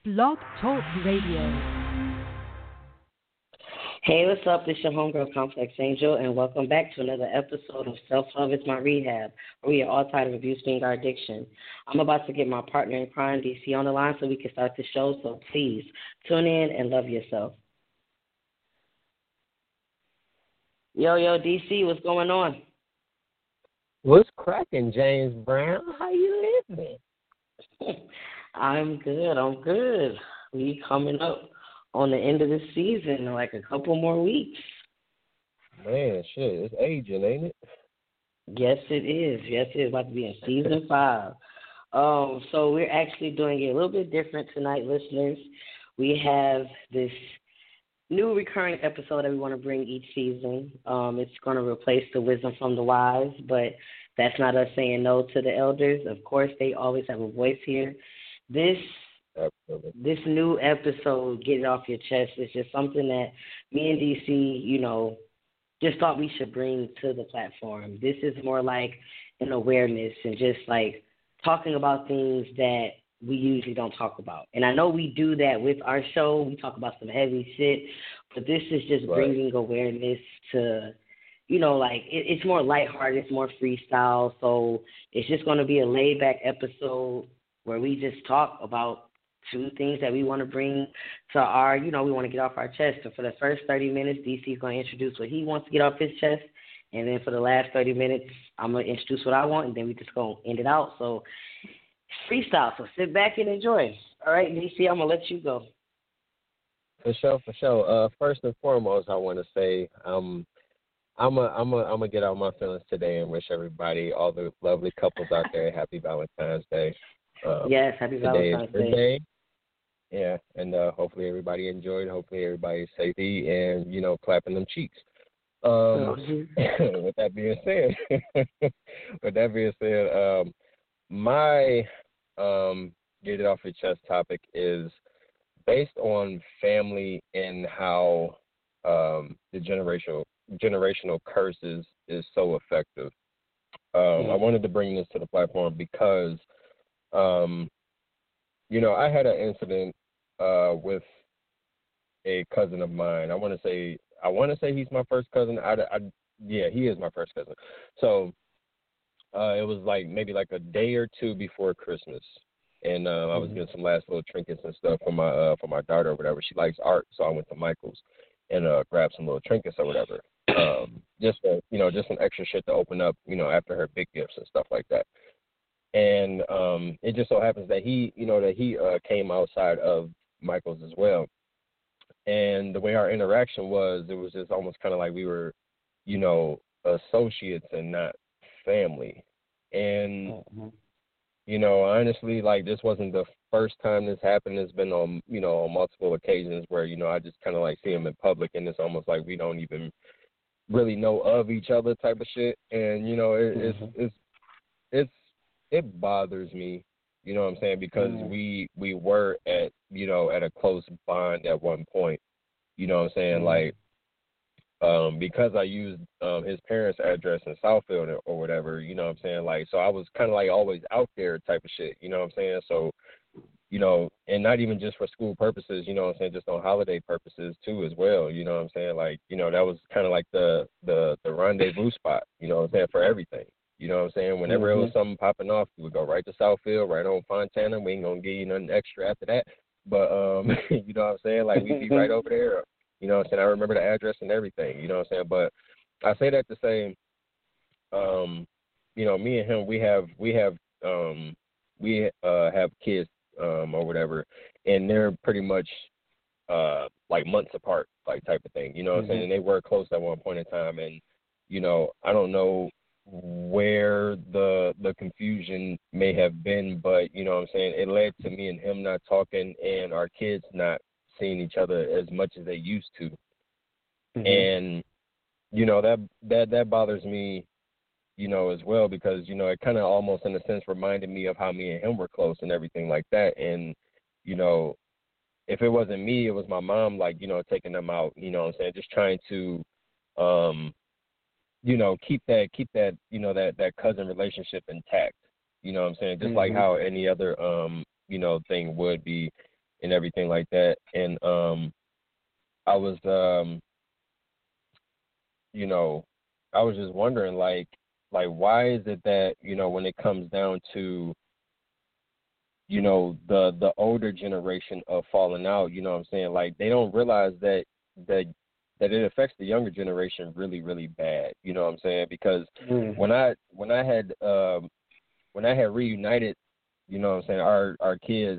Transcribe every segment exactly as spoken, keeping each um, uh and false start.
Blog Talk Radio. Hey, what's up? This is your homegirl, Complex Angel, and welcome back to another episode of Self-Love is My Rehab, where we are all tired of abuse being our addiction. I'm about to get my partner in crime, D C, on the line so we can start the show, so please tune in and love yourself. Yo, yo, D C, what's going on? What's cracking, James Brown? How you living? I'm good, I'm good. We coming up on the end of the season in like a couple more weeks. Man, shit, it's aging, ain't it? Yes, it is. Yes, it is about to be in season five. Um, so we're actually doing it a little bit different tonight, listeners. We have this new recurring episode that we want to bring each season. Um, it's going to replace the wisdom from the wise, but that's not us saying no to the elders. Of course, they always have a voice here. This Absolutely. This new episode, Get It Off Your Chest, is just something that me and D C, you know, just thought we should bring to the platform. This is more like an awareness and just like talking about things that we usually don't talk about. And I know we do that with our show. We talk about some heavy shit, but this is just Right. bringing awareness to, you know, like it, it's more lighthearted, it's more freestyle. So it's just going to be a laid back episode where we just talk about two things that we want to bring to our, you know, we want to get off our chest. So for the first thirty minutes, D C is going to introduce what he wants to get off his chest. And then for the last thirty minutes, I'm going to introduce what I want, and then we just going to end it out. So it's freestyle, so sit back and enjoy. All right, D C, I'm going to let you go. For sure, for sure. Uh, first and foremost, I want to say um, I'm a, I'm a, I'm gonna get out my feelings today and wish everybody, all the lovely couples out there, happy Valentine's Day. Um, Yes, happy today Valentine's is your Day. day. Yeah, and uh, hopefully everybody enjoyed. Hopefully everybody's safety and, you know, clapping them cheeks. Um, with that being said, with that being said, um, my um, get it off your chest topic is based on family and how um, the generational generational curses is so effective. Um, I wanted to bring this to the platform because, um, you know, I had an incident uh, with a cousin of mine. I want to say, I want to say he's my first cousin. I, I, yeah, he is my first cousin. So uh, it was like maybe like a day or two before Christmas, and uh, I was getting some last little trinkets and stuff for my uh, for my daughter or whatever. She likes art, so I went to Michael's and uh, grabbed some little trinkets or whatever. Um, just uh, you know, just some extra shit to open up, you know, after her big gifts and stuff like that. And um, it just so happens that he, you know, that he uh, came outside of Michael's as well. And the way our interaction was, it was just almost kind of like we were, you know, associates and not family. And, Mm-hmm. you know, honestly, like this wasn't the first time this happened. It's been on, you know, on multiple occasions where, you know, I just kind of like see him in public and it's almost like we don't even really know of each other type of shit. And, you know, it, Mm-hmm. it's, it's, it's, it bothers me, you know what I'm saying, because Mm-hmm. we we were at, you know, at a close bond at one point, you know what I'm saying, Mm-hmm. like, um, because I used um, his parents' address in Southfield or, or whatever, you know what I'm saying, like, so I was kind of like always out there type of shit, you know what I'm saying, so, you know, and not even just for school purposes, you know what I'm saying, just on holiday purposes too as well, you know what I'm saying, like, you know, that was kind of like the, the, the rendezvous spot, you know what I'm saying, for everything. You know what I'm saying? Whenever Mm-hmm. it was something popping off, we would go right to Southfield, right on Fontana. We ain't going to give you nothing extra after that. But, um, you know what I'm saying? Like, we'd be right over there. You know what I'm saying? I remember the address and everything. You know what I'm saying? But I say that to say, um, you know, me and him, we have, we have, um, we uh, have kids um, or whatever, and they're pretty much uh, like months apart, like type of thing. You know what Mm-hmm. I'm saying? And they were close at one point in time. And, you know, I don't know where the the confusion may have been, but you know what I'm saying, it led to me and him not talking and our kids not seeing each other as much as they used to. Mm-hmm. And you know, that that that bothers me, you know, as well, because you know, it kind of almost in a sense reminded me of how me and him were close and everything like that. And you know, if it wasn't me, it was my mom, like, you know, taking them out, you know what I'm saying, just trying to um you know, keep that, keep that, you know, that, that cousin relationship intact. You know what I'm saying? Just Mm-hmm. like how any other, um, you know, thing would be. and everything like that. And um, I was, um, you know, I was just wondering, like, like why is it that, you know, when it comes down to, you know, the the older generation of falling out, you know what I'm saying? Like, they don't realize that that that it affects the younger generation really, really bad. You know what I'm saying? Because mm. when I when I had um, when I had reunited, you know what I'm saying, our our kids,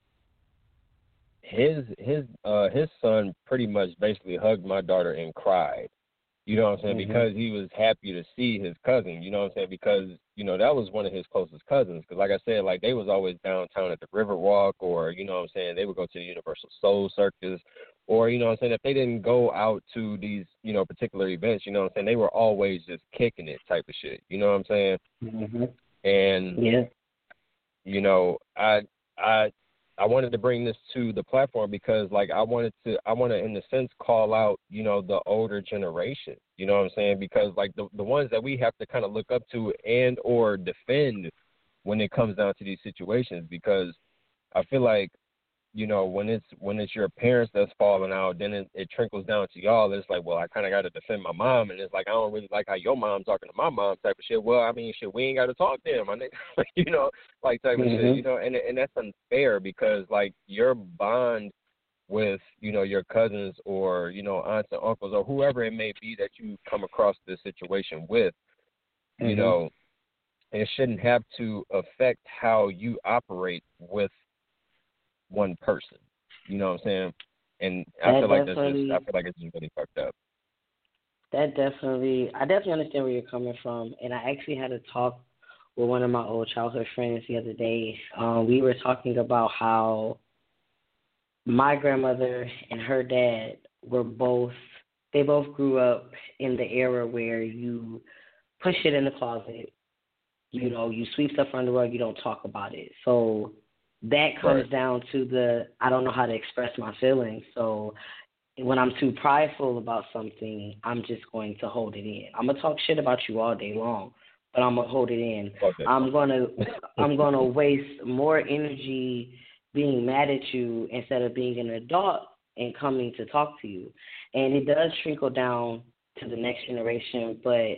his his uh his son pretty much basically hugged my daughter and cried. You know what I'm saying? Mm-hmm. Because he was happy to see his cousin. You know what I'm saying? Because, you know, that was one of his closest cousins. Because, like I said, like, they was always downtown at the Riverwalk, or, you know what I'm saying, they would go to the Universal Soul Circus, or, you know what I'm saying, if they didn't go out to these, you know, particular events, you know what I'm saying, they were always just kicking it type of shit. You know what I'm saying? Mm-hmm. And, Yeah. you know, I, I, I wanted to bring this to the platform because, like, I wanted to, I want to, in a sense, call out, you know, the older generation. You know what I'm saying? Because, like, the the ones that we have to kind of look up to and or defend when it comes down to these situations. Because I feel like, you know, when it's when it's your parents that's falling out, then it, it trickles down to y'all. It's like, well, I kind of got to defend my mom, and it's like, I don't really like how your mom talking to my mom type of shit. Well, I mean, shit, we ain't got to talk to him, my nigga. You know, like type of Mm-hmm. shit. You know, and and that's unfair because, like, your bond with, you know, your cousins or, you know, aunts and uncles or whoever it may be that you come across this situation with, Mm-hmm. you know, it shouldn't have to affect how you operate with one person. You know what I'm saying? And I That feel like that's just, definitely, I feel like it's just really fucked up. that definitely, I definitely understand where you're coming from. And I actually had a talk with one of my old childhood friends the other day. Um, we were talking about how my grandmother and her dad were both, they both grew up in the era where you push it in the closet, you know, you sweep stuff under the rug, you don't talk about it. So that comes Right. down to the, I don't know how to express my feelings. So when I'm too prideful about something, I'm just going to hold it in. I'm gonna talk shit about you all day long, but I'm gonna hold it in. Okay. I'm gonna I'm gonna waste more energy being mad at you instead of being an adult and coming to talk to you. And it does trickle down to the next generation, but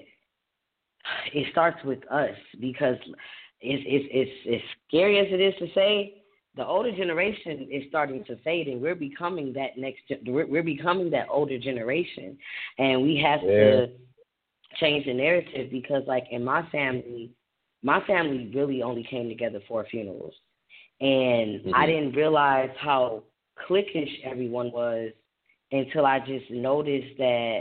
it starts with us because it's it's it's as scary as it is to say, the older generation is starting to fade, and we're becoming that next. We're, we're becoming that older generation, and we have Yeah. to change the narrative because, like in my family, my family really only came together for funerals, and Mm-hmm. I didn't realize how cliquish everyone was until I just noticed that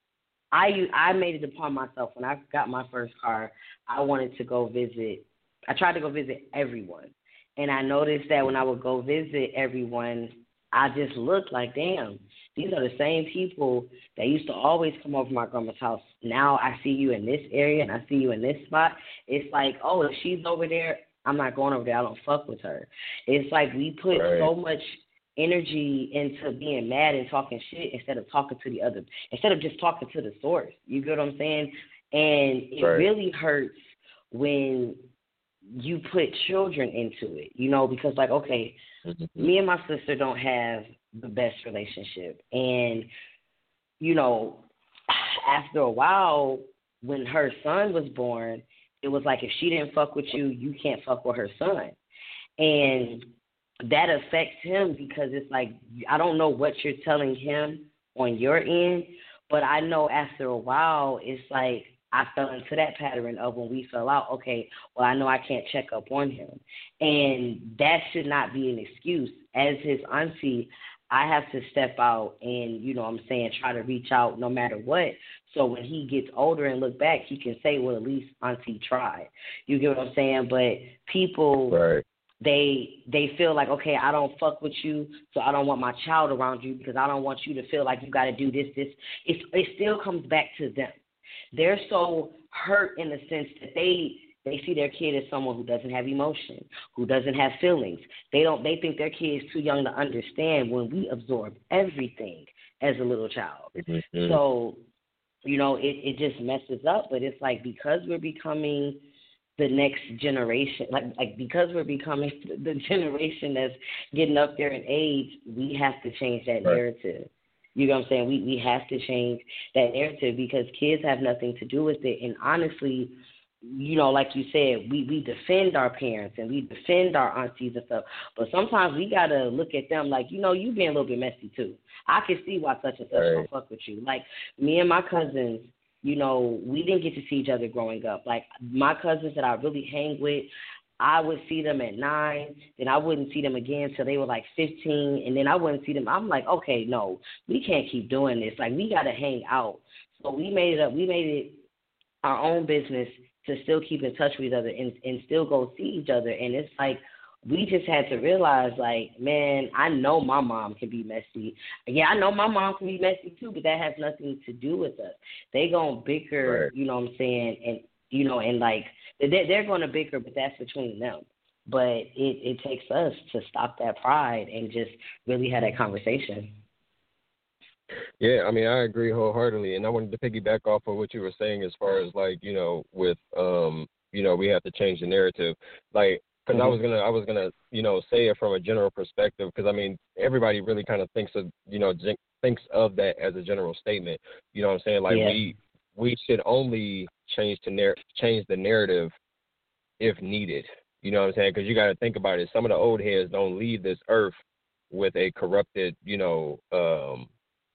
I I made it upon myself when I got my first car. I wanted to go visit. I tried to go visit everyone, and I noticed that when I would go visit everyone, I just looked like, damn, these are the same people that used to always come over to my grandma's house. Now I see you in this area and I see you in this spot. It's like, oh, if she's over there, I'm not going over there. I don't fuck with her. It's like we put Right. so much energy into being mad and talking shit instead of talking to the other, instead of just talking to the source. You get what I'm saying? And it Right. really hurts when you put children into it, you know, because like, okay, Mm-hmm. me and my sister don't have the best relationship. And, you know, after a while, when her son was born, it was like if she didn't fuck with you, you can't fuck with her son. And that affects him because it's like, I don't know what you're telling him on your end, but I know after a while, it's like I fell into that pattern of when we fell out, okay, well, I know I can't check up on him. And that should not be an excuse. As his auntie, I have to step out and, you know what I'm saying, try to reach out no matter what. So when he gets older and look back, he can say, well, at least auntie tried. You get what I'm saying? But people... Right. They they feel like, okay, I don't fuck with you, so I don't want my child around you because I don't want you to feel like you got to do this, this. It's, it still comes back to them. They're so hurt in the sense that they they see their kid as someone who doesn't have emotion, who doesn't have feelings. They don't. They think their kid is too young to understand when we absorb everything as a little child. Mm-hmm. So, you know, it, it just messes up. But it's like because we're becoming the next generation, like like because we're becoming the generation that's getting up there in age, we have to change that Right. narrative. You know what I'm saying? We we have to change that narrative because kids have nothing to do with it. And honestly, you know, like you said, we, we defend our parents and we defend our aunties and stuff. But sometimes we gotta look at them like, you know, you being a little bit messy too. I can see why such and such Right. don't fuck with you. Like me and my cousins, you know, we didn't get to see each other growing up. Like my cousins that I really hang with, I would see them at nine, then I wouldn't see them again till they were like fifteen, and then I wouldn't see them. I'm like, okay, no, we can't keep doing this. Like we gotta hang out. So we made it up. We made it our own business to still keep in touch with each other and, and still go see each other. And it's like we just had to realize, like, man, I know my mom can be messy. Yeah, I know my mom can be messy too, but that has nothing to do with us. They gonna bicker, Right. you know what I'm saying, and you know, and like they're they're gonna bicker, but that's between them. But it, it takes us to stop that pride and just really have that conversation. Yeah, I mean, I agree wholeheartedly, and I wanted to piggyback off of what you were saying as far as like, you know, with um, you know, we have to change the narrative, like, because Mm-hmm. I was gonna, I was gonna, you know, say it from a general perspective, because I mean, everybody really kind of thinks of, you know, gen- thinks of that as a general statement. You know what I'm saying? Like Yeah. we we should only change to nar- change the narrative if needed. You know what I'm saying? Because you got to think about it. Some of the old heads don't leave this earth with a corrupted, you know, um,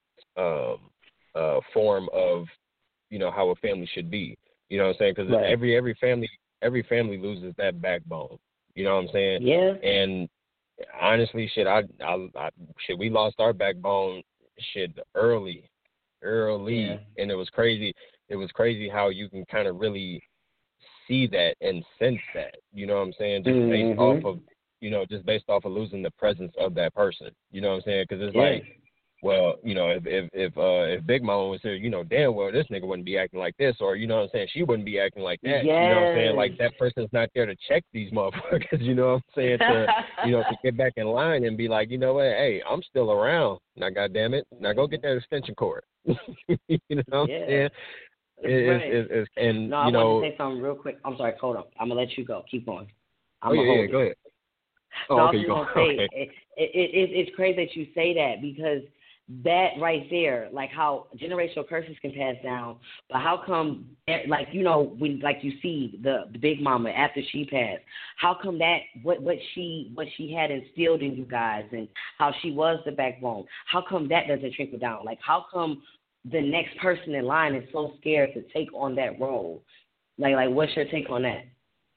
um, uh, form of, you know, how a family should be. You know what I'm saying? Because Right. every every family every family loses that backbone. You know what I'm saying? Yeah. And honestly, shit, I, I, I shit, we lost our backbone, shit, early, early, Yeah. and it was crazy. It was crazy how you can kind of really see that and sense that. You know what I'm saying? Just Mm-hmm. based off of, you know, just based off of losing the presence of that person. You know what I'm saying? Because it's Yeah. like, well, you know, if if if uh if Big Mama was here, you know, damn well this nigga wouldn't be acting like this, or you know what I'm saying, she wouldn't be acting like that. Yes. You know what I'm saying? Like that person's not there to check these motherfuckers, you know what I'm saying, to you know, to get back in line and be like, you know what, hey, I'm still around. Now goddamn it. Now go get that extension cord. You know what I'm Yeah. saying? It, Right. it's, it's, it's, and No, I you wanted know to say something real quick. I'm sorry, hold on. I'm gonna let you go. Keep going. I'm Oh gonna yeah, hold yeah, it. go ahead. Oh, No, I okay, was you just go. gonna say Okay. it, it, it, it's crazy that you say that because that right there, like how generational curses can pass down, but how come, like you know, when like you see the, the Big Mama after she passed, how come that what what she what she had instilled in you guys and how she was the backbone, how come that doesn't trickle down? Like how come the next person in line is so scared to take on that role? Like like what's your take on that?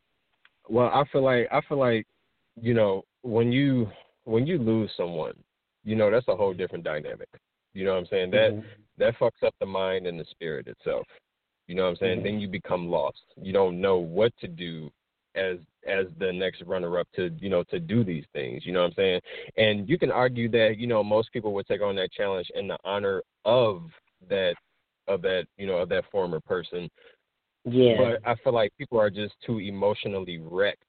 Well, I feel like I feel like, you know, when you when you lose someone, you know, that's a whole different dynamic. You know what I'm saying? That Mm-hmm. that fucks up the mind and the spirit itself. You know what I'm saying? Mm-hmm. Then you become lost. You don't know what to do as as the next runner up to, you know, to do these things. You know what I'm saying? And you can argue that, you know, most people would take on that challenge in the honor of that of that, you know, of that former person. Yeah. But I feel like people are just too emotionally wrecked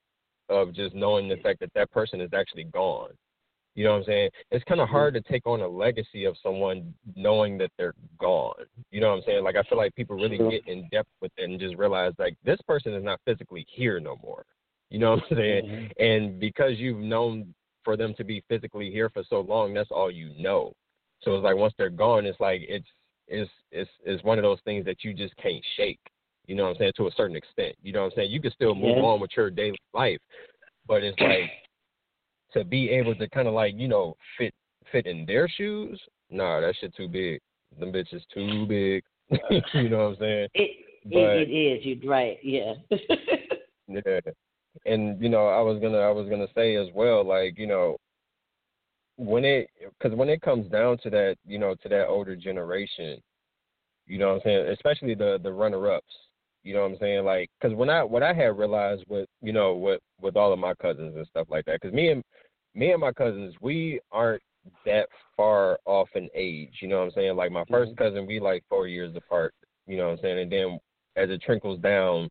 of just knowing the fact that that person is actually gone. You know what I'm saying? It's kind of hard to take on a legacy of someone knowing that they're gone. You know what I'm saying? Like, I feel like people really get in depth with it and just realize, like, this person is not physically here no more. You know what I'm saying? Mm-hmm. And because you've known for them to be physically here for so long, that's all you know. So it's like once they're gone, it's like it's it's it's it's one of those things that you just can't shake. You know what I'm saying? To a certain extent. You know what I'm saying? You can still move Yeah. on with your daily life, but it's like to be able to kind of like, you know, fit fit in their shoes. Nah, that shit too big. Them bitches too big. You know what I'm saying? It But it, it is. You're right. Yeah. yeah, and you know, I was gonna I was gonna say as well, like, you know, when it because when it comes down to that, you know, to that older generation, you know what I'm saying, especially the the runner ups. You know what I'm saying? Like, because when I what I had realized with, you know, with with all of my cousins and stuff like that, because me and me and my cousins, we aren't that far off in age. You know what I'm saying? Like my first Mm-hmm. cousin, we like four years apart. You know what I'm saying? And then as it trickles down,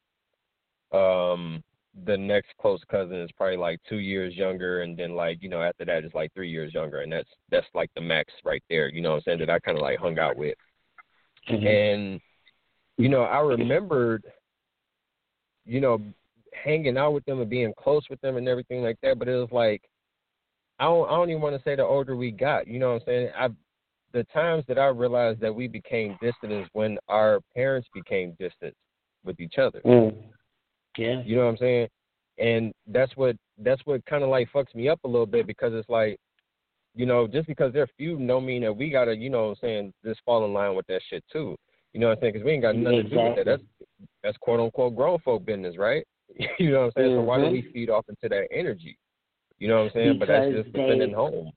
um, the next close cousin is probably like two years younger, and then like, you know, after that it's like three years younger, and that's that's like the max right there. You know what I'm saying? That I kind of like hung out with, Mm-hmm. and you know, I remembered, you know, hanging out with them and being close with them and everything like that. But it was like, I don't, I don't even want to say the older we got. You know what I'm saying? I, the times that I realized that we became distant is when our parents became distant with each other. Mm. Yeah. You know what I'm saying? And that's what that's what kind of like fucks me up a little bit, because it's like, you know, just because they're few don't mean that we gotta, you know what I'm saying, just fall in line with that shit too. You know what I'm saying? Because we ain't got nothing exactly. to do with that. That's that's quote unquote grown folk business, right? You know what I'm saying? Mm-hmm. So why do we feed off into that energy? You know what I'm saying? Because but that's just defending they, home.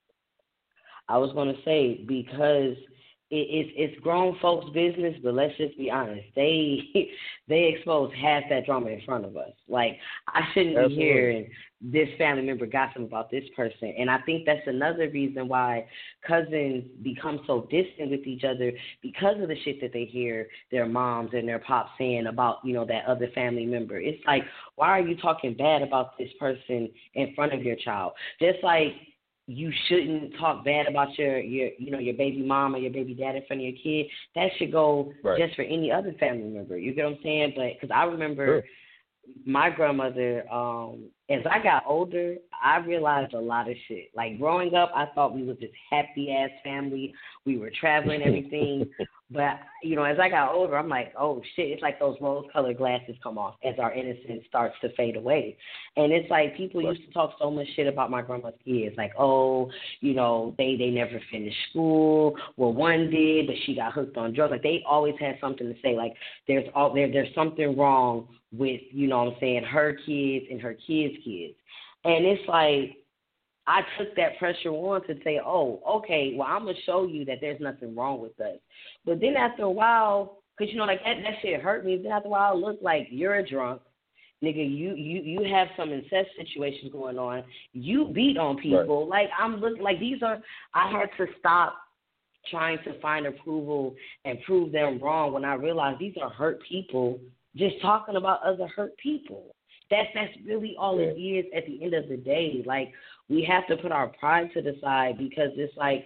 I was gonna say, because it, it's it's grown folks' business, but let's just be honest. They they expose half that drama in front of us. Like, I shouldn't Absolutely. be hearing this family member gossip about this person. And I think that's another reason why cousins become so distant with each other, because of the shit that they hear their moms and their pops saying about, you know, that other family member. It's like, why are you talking bad about this person in front of your child? Just like you shouldn't talk bad about your, your, you know, your baby mom or your baby dad in front of your kid. That should go right. just for any other family member. You get what I'm saying? But because I remember sure. my grandmother, um, as I got older, I realized a lot of shit. Like, growing up, I thought we was this happy-ass family. We were traveling, everything. But, you know, as I got older, I'm like, oh, shit, it's like those rose-colored glasses come off as our innocence starts to fade away. And it's like people right. used to talk so much shit about my grandma's kids. Like, oh, you know, they, they never finished school. Well, one did, but she got hooked on drugs. Like, they always had something to say. Like, there's all there, there's something wrong with, you know what I'm saying, her kids and her kids' kids. And it's like, I took that pressure on to say, oh, okay, well, I'm going to show you that there's nothing wrong with us. But then after a while, because, you know, like, that, that shit hurt me. Then after a while, it looked like you're a drunk. Nigga, you, you, you have some incest situations going on. You beat on people. Right. Like, I'm looking, like, these are, I had to stop trying to find approval and prove them wrong when I realized these are hurt people just talking about other hurt people. That's that's really all it is at the end of the day. Like, we have to put our pride to the side, because it's like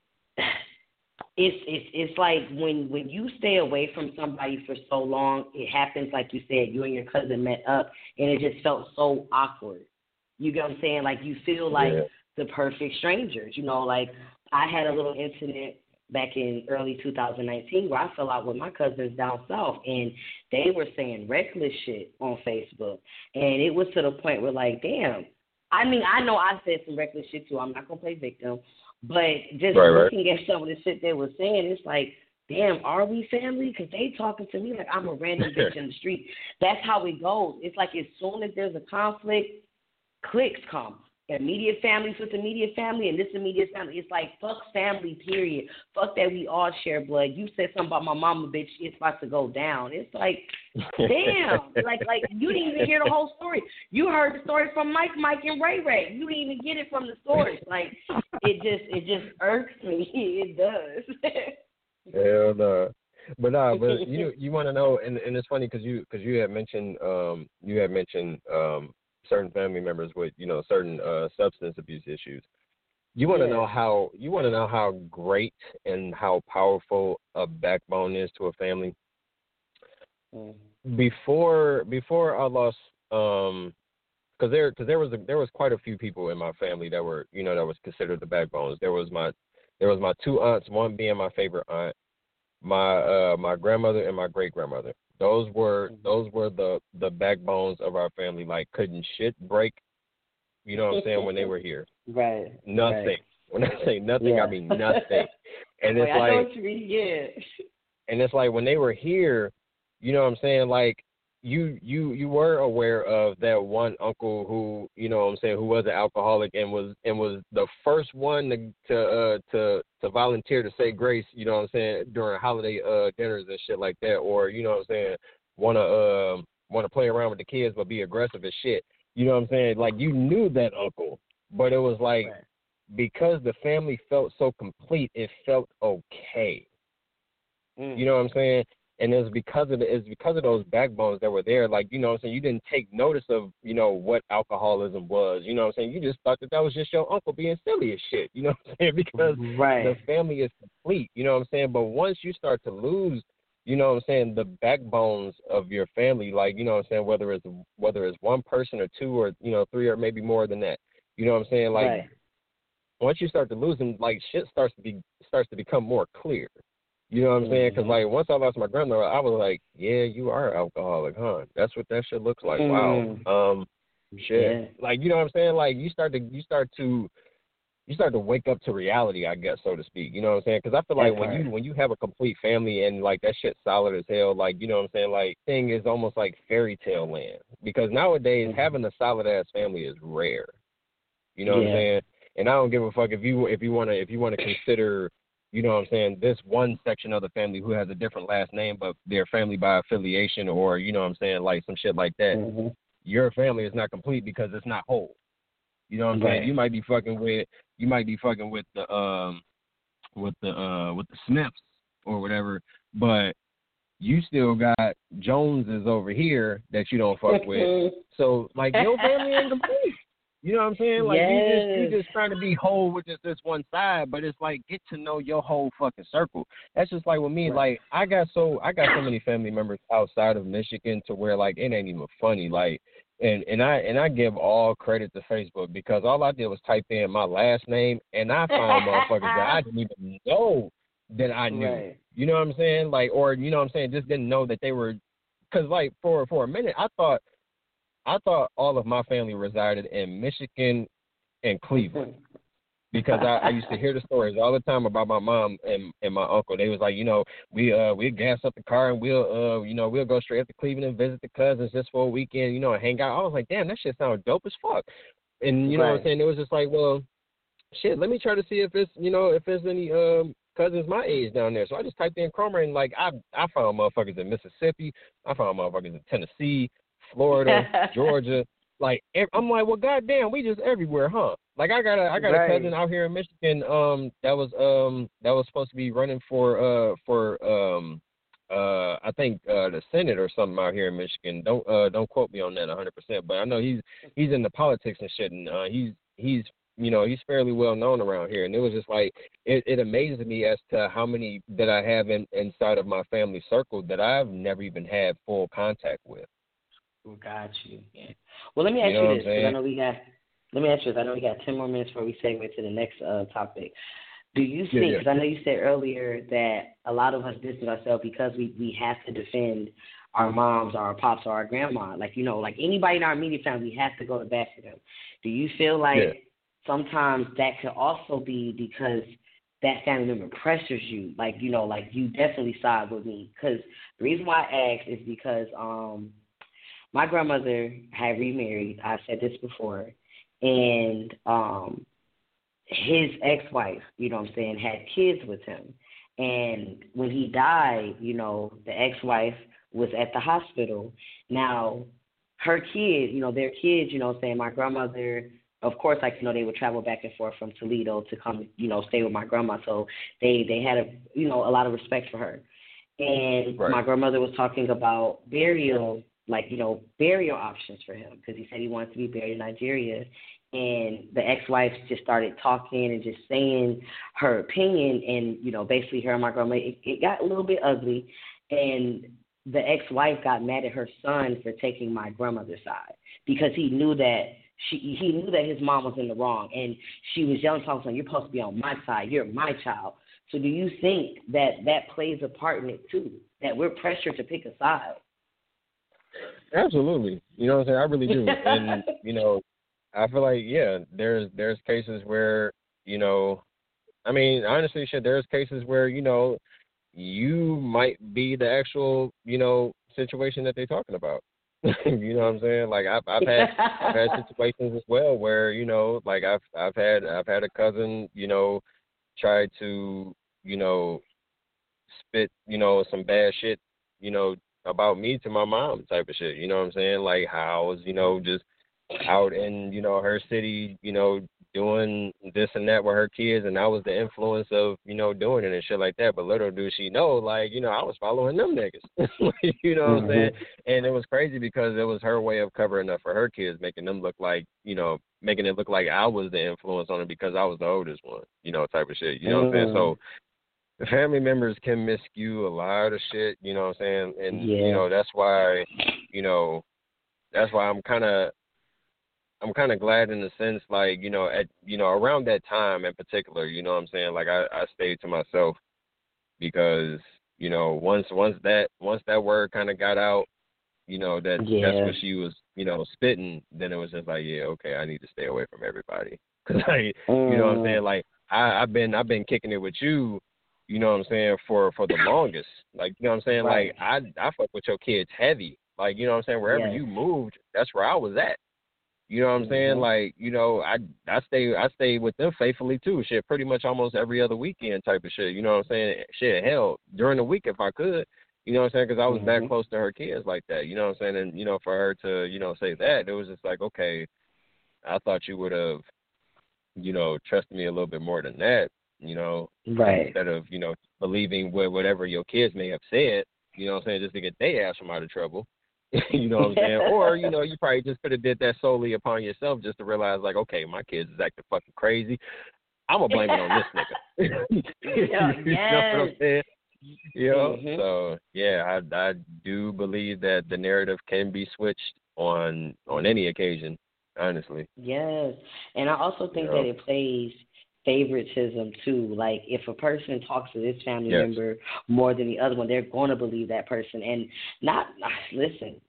it's it's it's like when when you stay away from somebody for so long, it happens like you said, you and your cousin met up and it just felt so awkward. You get what I'm saying? Like, you feel like yeah. the perfect strangers. You know, like, I had a little incident back in early two thousand nineteen where I fell out with my cousins down south, and they were saying reckless shit on Facebook. And it was to the point where, like, damn, I mean, I know I said some reckless shit too. I'm not going to play victim. But just right, looking right. at some of the shit they were saying, it's like, damn, are we family? Because they talking to me like I'm a random bitch in the street. That's how it goes. It's like, as soon as there's a conflict, cliques come. Immediate families with immediate family, and this immediate family. It's like, fuck family, period. Fuck that we all share blood. You said something about my mama, bitch. It's about to go down. It's like, damn. like, like you didn't even hear the whole story. You heard the story from Mike, Mike, and Ray Ray. You didn't even get it from the source. Like, it just, it just irks me. It does. Hell no. But nah, but you you want to know, and, and it's funny because you because you had mentioned um you had mentioned um. certain family members with, you know, certain uh, substance abuse issues. You want to yeah. know how you want to know how great and how powerful a backbone is to a family. Mm. Before before I lost, um, because there because there was a, there was quite a few people in my family that were, you know, that was considered the backbones. There was my there was my two aunts, one being my favorite aunt, my uh, my grandmother and my great grandmother. Those were those were the, the backbones of our family. Like, couldn't shit break, you know what I'm saying, when they were here. Right. Nothing. Right. When I say nothing, yeah. I mean nothing. And Wait, it's I like, know what you mean, yeah. and it's like when they were here, you know what I'm saying, like, you you you were aware of that one uncle who, you know what I'm saying, who was an alcoholic and was and was the first one to to uh, to to volunteer to say grace, you know what I'm saying, during holiday uh, dinners and shit like that, or, you know what I'm saying, wanna uh, wanna play around with the kids but be aggressive as shit. You know what I'm saying? Like, you knew that uncle, but it was like, right. because the family felt so complete, it felt okay. Mm. You know what I'm saying? And it's because of the, it's because of those backbones that were there. Like, you know what I'm saying, you didn't take notice of, you know, what alcoholism was. You know what I'm saying? You just thought that that was just your uncle being silly as shit. You know what I'm saying? Because right. the family is complete. You know what I'm saying? But once you start to lose, you know what I'm saying, the backbones of your family, like, you know what I'm saying, whether it's whether it's one person or two or, you know, three or maybe more than that. You know what I'm saying? Like, right. once you start to lose them, like, shit starts to be starts to become more clear. You know what I'm mm-hmm. saying? Because, like, once I lost my grandmother, I was like, yeah, you are alcoholic, huh? That's what that shit looks like. mm. Wow. Um, shit. Yeah. Like, you know what I'm saying? Like, you start to you start to you start to wake up to reality, I guess, so to speak. You know what I'm saying? Because I feel like That when part. you when you have a complete family and, like, that shit's solid as hell, like, you know what I'm saying? Like, thing is almost like fairy tale land. Because nowadays, mm-hmm. having a solid ass family is rare. You know yeah. what I'm saying? And I don't give a fuck if you if you wanna if you wanna consider, you know what I'm saying, this one section of the family who has a different last name, but they're family by affiliation, or, you know what I'm saying, like some shit like that. Mm-hmm. Your family is not complete because it's not whole. You know what I'm right. saying? You might be fucking with you might be fucking with the um with the uh with the Smiths or whatever, but you still got Joneses over here that you don't fuck with. So, like, your family ain't complete. You know what I'm saying? Like, yes. you just you just trying to be whole with just this one side, but it's like, get to know your whole fucking circle. That's just like with me. Right. Like, I got so I got so many family members outside of Michigan to where, like, it ain't even funny. Like, and and I and I give all credit to Facebook, because all I did was type in my last name and I found motherfuckers that I didn't even know that I knew. Right. You know what I'm saying? Like, or, you know what I'm saying, just didn't know that they were, because, like, for for a minute I thought. I thought all of my family resided in Michigan and Cleveland, because I, I used to hear the stories all the time about my mom and, and my uncle. They was like, you know, we uh we gas up the car and we'll uh you know we'll go straight up to Cleveland and visit the cousins just for a weekend, you know, and hang out. I was like, damn, that shit sounds dope as fuck. And you know right. what I'm saying? It was just like, well, shit, let me try to see if it's, you know, if there's any um cousins my age down there. So I just typed in Cromer, and, like, I I found motherfuckers in Mississippi, I found motherfuckers in Tennessee, Florida, Georgia. Like, I'm like, well, goddamn, we just everywhere, huh? Like, I got a I got right. a cousin out here in Michigan, um, that was um that was supposed to be running for uh for um uh I think uh the Senate or something out here in Michigan. Don't uh don't quote me on that one hundred percent, but I know he's he's in the politics and shit, and uh, he's he's you know he's fairly well known around here. And it was just like, it, it amazes me as to how many that I have in, inside of my family circle that I've never even had full contact with. Got you. Yeah. Well, let me ask you, know you this, because I know we got. Let me ask you this. I know we got ten more minutes before we segue to the next uh, topic. Do you think? Because yeah, yeah. I know you said earlier that a lot of us distance ourselves because we we have to defend our moms or our pops or our grandma. Like, you know, like anybody in our immediate family, we have to go to bat for them. Do you feel like yeah. sometimes that could also be because that family member pressures you? Like, you know, like you definitely side with me. Because the reason why I asked is because um. my grandmother had remarried. I've said this before. And um, his ex-wife, you know what I'm saying, had kids with him. And when he died, you know, the ex-wife was at the hospital. Now, her kid, you know, their kids, you know what I'm saying, my grandmother, of course, like, you know, they would travel back and forth from Toledo to come, you know, stay with my grandma. So they, they had, a, you know, a lot of respect for her. And right. my grandmother was talking about burial, like, you know, burial options for him, because he said he wanted to be buried in Nigeria. And the ex-wife just started talking and just saying her opinion. And, you know, basically her and my grandma, it, it got a little bit ugly. And the ex-wife got mad at her son for taking my grandmother's side, because he knew that she he knew that his mom was in the wrong. And she was yelling, talking, you're supposed to be on my side. You're my child. So do you think that that plays a part in it too, that we're pressured to pick a side? Absolutely. You know what I'm saying? I really do. And, you know, I feel like, yeah, there's there's cases where, you know, I mean, honestly, shit, there's cases where, you know, you might be the actual, you know, situation that they're talking about. You know what I'm saying? Like, I've I've had I've had situations as well where, you know, like I've I've had I've had a cousin, you know, try to, you know, spit, you know, some bad shit, you know, about me to my mom type of shit. You know what I'm saying? Like how I was, you know, just out in, you know, her city, you know, doing this and that with her kids, and I was the influence of, you know, doing it and shit like that. But little do she know, like, you know, I was following them niggas. You know what mm-hmm. I'm saying? And it was crazy because it was her way of covering up for her kids, making them look like, you know, making it look like I was the influence on it because I was the oldest one, you know, type of shit. You know mm-hmm. what I'm saying? So family members can miscue a lot of shit, you know what I'm saying? And, yeah. you know, that's why, you know, that's why I'm kind of, I'm kind of glad in the sense, like, you know, at, you know, around that time in particular, you know what I'm saying? Like, I, I stayed to myself because, you know, once, once that, once that word kind of got out, you know, that yeah. that's what she was, you know, spitting, then it was just like, yeah, okay, I need to stay away from everybody. Cause I, mm. you know what I'm saying? Like, I, I've been, I've been kicking it with you, you know what I'm saying, for, for the longest. Like, you know what I'm saying? Right. Like, I, I fuck with your kids heavy. Like, you know what I'm saying? Wherever yes. you moved, that's where I was at. You know what I'm mm-hmm. saying? Like, you know, I, I stay, I stay with them faithfully too. Shit, pretty much almost every other weekend type of shit. You know what I'm saying? Shit, hell, during the week if I could. You know what I'm saying? Because I was mm-hmm. that close to her kids like that. You know what I'm saying? And, you know, for her to, you know, say that, it was just like, okay, I thought you would have, you know, trusted me a little bit more than that, you know, right. instead of, you know, believing what, whatever your kids may have said, you know what I'm saying, just to get their ass from out of trouble. You know what I'm saying? Or, you know, you probably just could have did that solely upon yourself just to realize, like, okay, my kids is acting fucking crazy. I'm going to blame it on this nigga. yeah, you yes. know what I'm saying? You know, mm-hmm. so yeah, I I do believe that the narrative can be switched on on any occasion, honestly. Yes, and I also think you that know? it plays favoritism too. Like if a person talks to this family Yes. member more than the other one, they're going to believe that person. And not listen,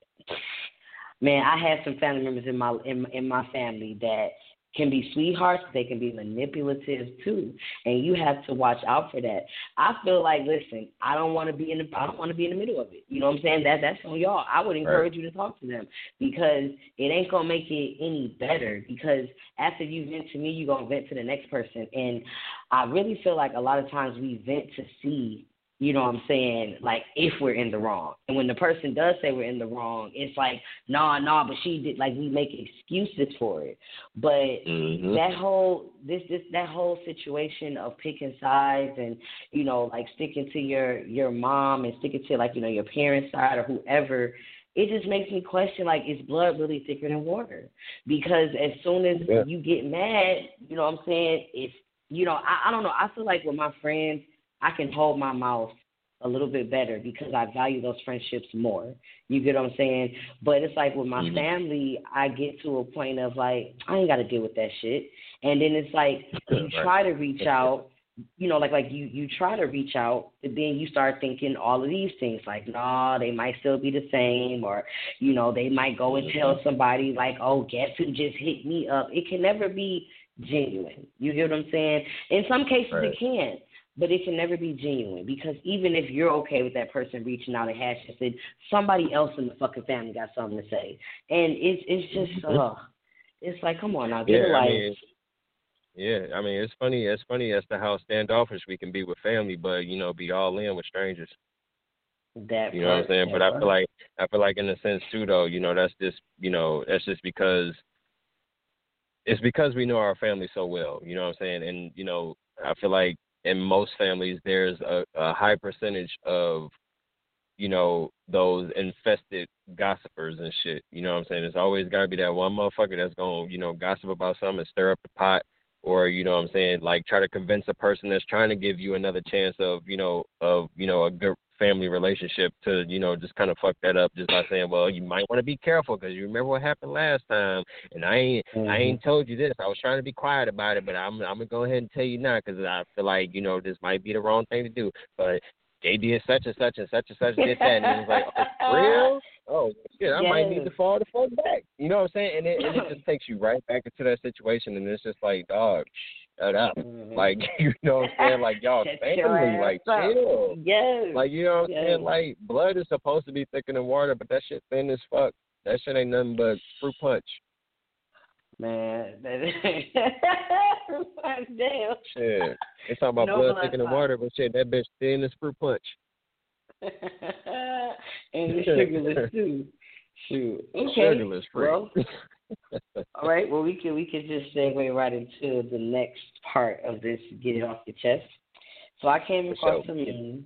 man, I have some family members in my in, in my family that can be sweethearts, they can be manipulative too, and you have to watch out for that. I feel like, listen, I don't want to be in the, I don't want to be in the middle of it. You know what I'm saying? That that's on y'all. I would encourage right. you to talk to them because it ain't gonna make it any better. Because after you vent to me, you are gonna vent to the next person, and I really feel like a lot of times we vent to see. You know what I'm saying? Like, if we're in the wrong. And when the person does say we're in the wrong, it's like, nah, nah, but she did, like, we make excuses for it. But mm-hmm. that whole, this, this, that whole situation of picking sides and, you know, like, sticking to your, your mom and sticking to, like, you know, your parents' side or whoever, it just makes me question, like, is blood really thicker than water? Because as soon as yeah. you get mad, you know what I'm saying, it's, you know, I, I don't know, I feel like with my friends, I can hold my mouth a little bit better because I value those friendships more. You get what I'm saying? But it's like with my mm-hmm. family, I get to a point of like, I ain't got to deal with that shit. And then it's like you try to reach out, you know, like like you, you try to reach out, but then you start thinking all of these things like, nah, they might still be the same, or, you know, they might go and tell somebody like, oh, guess who just hit me up. It can never be genuine. You get what I'm saying? In some cases right. it can. But it can never be genuine because even if you're okay with that person reaching out and hashing it, somebody else in the fucking family got something to say. And it's it's just, uh, it's like, come on now, get yeah, a life. I mean, yeah, I mean, it's funny. It's funny as to how standoffish we can be with family, but, you know, be all in with strangers. That you know part, what I'm saying? But part. I feel like, I feel like in a sense too, though, you know, that's just, you know, that's just because it's because we know our family so well. You know what I'm saying? And, you know, I feel like in most families, there's a, a high percentage of, you know, those infested gossipers and shit. You know what I'm saying? There's always got to be that one motherfucker that's going to, you know, gossip about something and stir up the pot or, you know what I'm saying, like try to convince a person that's trying to give you another chance of, you know, of, you know, a good family relationship to, you know, just kind of fuck that up just by saying, well, you might want to be careful because you remember what happened last time, and I ain't, mm-hmm. I ain't told you this. I was trying to be quiet about it, but I'm, I'm gonna go ahead and tell you now because I feel like, you know, this might be the wrong thing to do. But they did such and such and such and such did that, and it was like, oh, real? Oh shit, I yes. might need to fall the fuck back. You know what I'm saying? And it, and it just takes you right back into that situation, and it's just like, dog, shut up. Mm-hmm. Like, you know what I'm saying? Like, y'all family, like, chill. Yes. Like, you know what I'm yes. saying? Like, blood is supposed to be thicker than water, but that shit thin as fuck. That shit ain't nothing but fruit punch. Man, that damn. Shit. They talking about no blood thicker than water, but shit, that bitch thin as fruit punch. And it's sugarless too. Shoot. Okay. Sugarless free. Well, all right. Well, we can we can just segue right into the next part of this. Get it off your chest. So I came across some meme,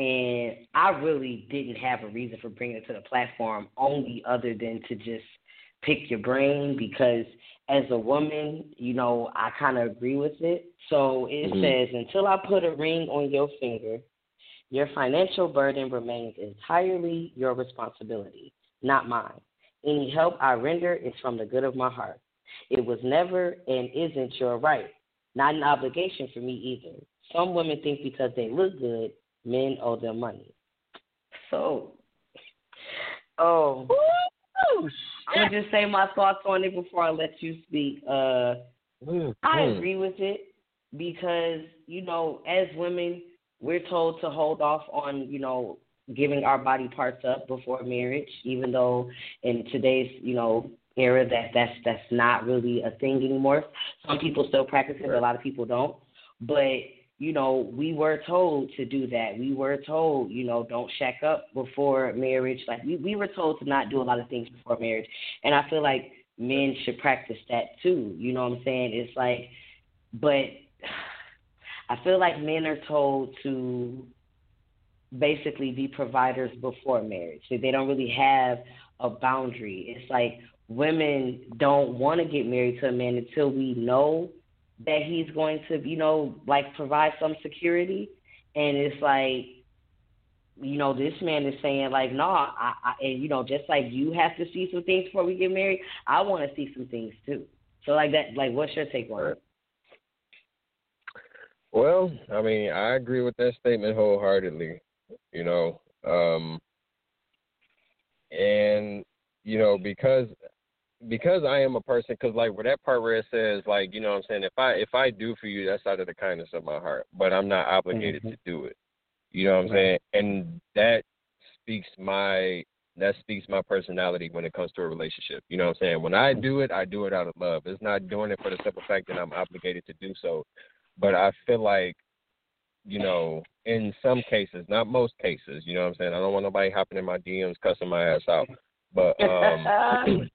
and I really didn't have a reason for bringing it to the platform, only other than to just pick your brain because as a woman, you know, I kind of agree with it. So it mm-hmm. says, until I put a ring on your finger, your financial burden remains entirely your responsibility, not mine. Any help I render is from the good of my heart. It was never and isn't your right, not an obligation for me either. Some women think because they look good, men owe them money. So, oh, Ooh, I'm going to just say my thoughts on it before I let you speak. Uh, mm-hmm. I agree with it because, you know, as women, we're told to hold off on, you know, giving our body parts up before marriage, even though in today's, you know, era that that's that's not really a thing anymore. Some people still practice it, but a lot of people don't. But, you know, we were told to do that. We were told, you know, don't shack up before marriage. Like, we, we were told to not do a lot of things before marriage. And I feel like men should practice that too. You know what I'm saying? It's like, but I feel like men are told to basically be providers before marriage. So they don't really have a boundary. It's like women don't want to get married to a man until we know that he's going to, you know, like provide some security. And it's like, you know, this man is saying like, no, nah, I, I, and you know, just like you have to see some things before we get married, I want to see some things too. So like that, like, what's your take on it? Well, I mean, I agree with that statement wholeheartedly, you know, um, and, you know, because because I am a person, because, like, with that part where it says, like, you know what I'm saying, if I if I do for you, that's out of the kindness of my heart, but I'm not obligated mm-hmm. to do it. You know what I'm right. saying? And that speaks my that speaks my personality when it comes to a relationship. You know what I'm saying? When I do it, I do it out of love. It's not doing it for the simple fact that I'm obligated to do so. But I feel like, you know, in some cases, not most cases, you know what I'm saying? I don't want nobody hopping in my D Ms cussing my ass out. But um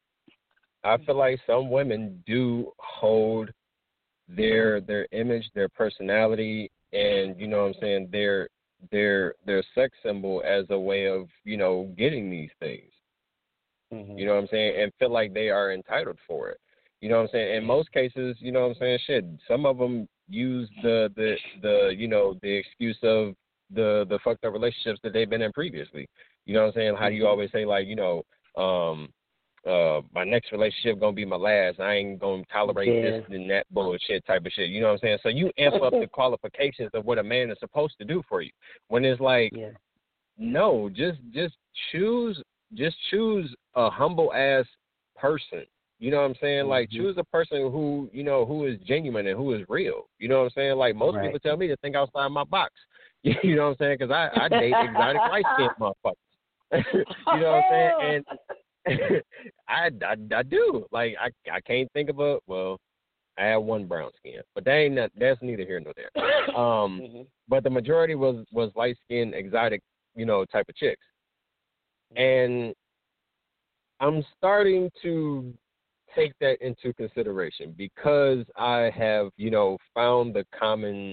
I feel like some women do hold their their image, their personality, and, you know what I'm saying, their their their sex symbol as a way of, you know, getting these things. Mm-hmm. You know what I'm saying? And feel like they are entitled for it. You know what I'm saying? In most cases, you know what I'm saying, shit, some of them use the, the, the you know, the excuse of the, the fucked up relationships that they've been in previously. You know what I'm saying? How do you always say, like, you know, um, uh, my next relationship going to be my last. I ain't going to tolerate yeah. this and that bullshit type of shit. You know what I'm saying? So you amp up the qualifications of what a man is supposed to do for you. When it's like, yeah. no, just just choose just choose a humble-ass person. You know what I'm saying? Mm-hmm. Like, choose a person who, you know, who is genuine and who is real. You know what I'm saying? Like, most right. people tell me to think outside my box. You know what I'm saying? Because I, I date exotic light-skinned motherfuckers. You know what I'm saying? And I, I, I do. Like, I I can't think of a, well, I have one brown skin. But that ain't not, that's neither here nor there. Um, mm-hmm. But the majority was, was light-skinned, exotic, you know, type of chicks. And I'm starting to take that into consideration because I have, you know, found the common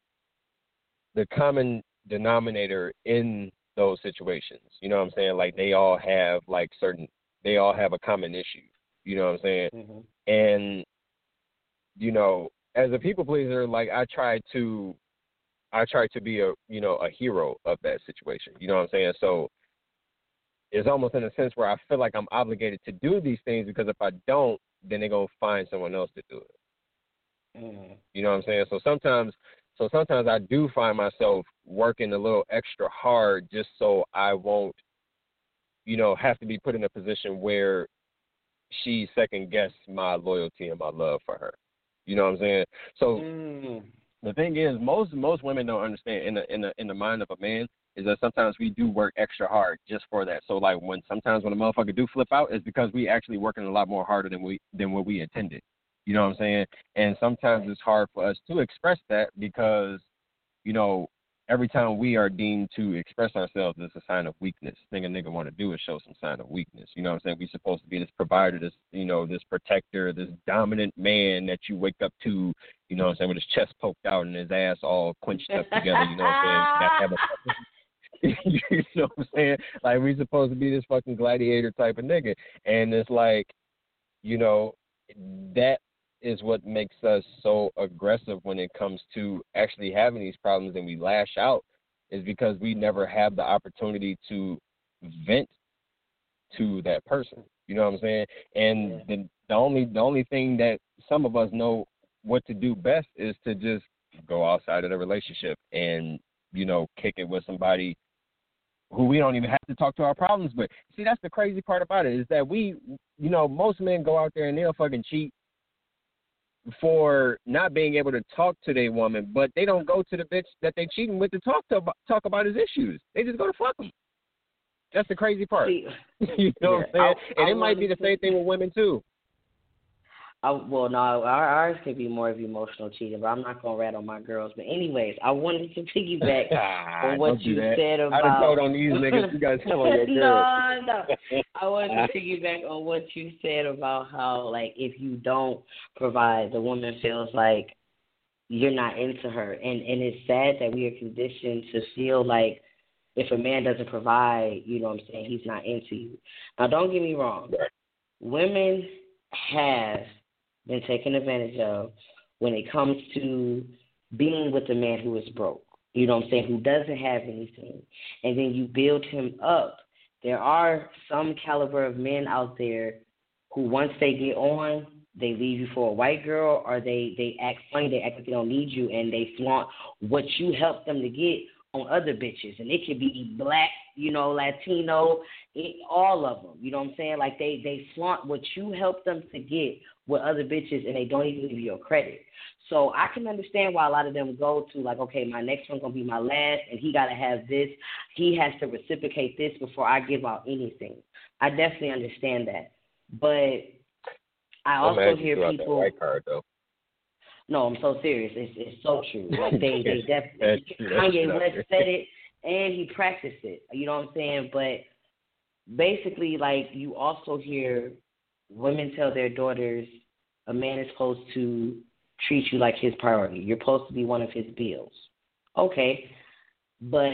the common denominator in those situations. You know what I'm saying? Like, they all have like certain they all have a common issue. You know what I'm saying? Mm-hmm. And, you know, as a people pleaser, like I try to I try to be a you know, a hero of that situation. You know what I'm saying? So it's almost in a sense where I feel like I'm obligated to do these things because if I don't, then they're going to find someone else to do it. Mm. You know what I'm saying? So sometimes so sometimes I do find myself working a little extra hard just so I won't, you know, have to be put in a position where she second guess my loyalty and my love for her. You know what I'm saying? So mm. the thing is, most most women don't understand in the in the in the mind of a man is that sometimes we do work extra hard just for that. So like when sometimes when a motherfucker do flip out, it's because we actually working a lot more harder than we than what we intended. You know what I'm saying? And sometimes it's hard for us to express that because, you know, every time we are deemed to express ourselves, it's a sign of weakness. Thing a nigga want to do is show some sign of weakness. You know what I'm saying? We're supposed to be this provider, this, you know, this protector, this dominant man that you wake up to, you know what I'm saying, with his chest poked out and his ass all quenched up together. You know what I'm saying? Got to have a You know what I'm saying? Like, we supposed to be this fucking gladiator type of nigga. And it's like, you know, that is what makes us so aggressive when it comes to actually having these problems and we lash out, is because we never have the opportunity to vent to that person. You know what I'm saying? And Yeah. the, the only the only thing that some of us know what to do best is to just go outside of the relationship and, you know, kick it with somebody who we don't even have to talk to our problems with. See, that's the crazy part about it, is that we, you know, most men go out there and they'll fucking cheat for not being able to talk to their woman, but they don't go to the bitch that they cheating with to talk to talk about his issues. They just go to fuck them. That's the crazy part. See, you know yeah, what I'm saying? I, and I it might be the same thing with women too. I, well, no, our, ours could be more of emotional cheating, but I'm not gonna rat on my girls. But anyways, I wanted to piggyback on what you said about. I done told on these niggas. You guys tell on your girls. no, no. I wanted to piggyback on what you said about how, like, if you don't provide, the woman feels like you're not into her, and and it's sad that we are conditioned to feel like if a man doesn't provide, you know what I'm saying, he's not into you. Now, don't get me wrong. Women have been taken advantage of when it comes to being with a man who is broke, you know what I'm saying, who doesn't have anything, and then you build him up. There are some caliber of men out there who, once they get on, they leave you for a white girl, or they, they act funny, they act like they don't need you, and they flaunt what you helped them to get on other bitches. And it could be black, you know, Latino, it, all of them, you know what I'm saying? Like, they, they flaunt what you helped them to get with other bitches, and they don't even give you your credit. So I can understand why a lot of them go to, like, okay, my next one's going to be my last, and he got to have this. He has to reciprocate this before I give out anything. I definitely understand that. But I also hear people. White card, though. No, I'm so serious. It's it's so true. Like, they, they definitely, Kanye West said it, and he practiced it. You know what I'm saying? But basically, like, you also hear women tell their daughters, a man is supposed to treat you like his priority. You're supposed to be one of his bills. Okay, but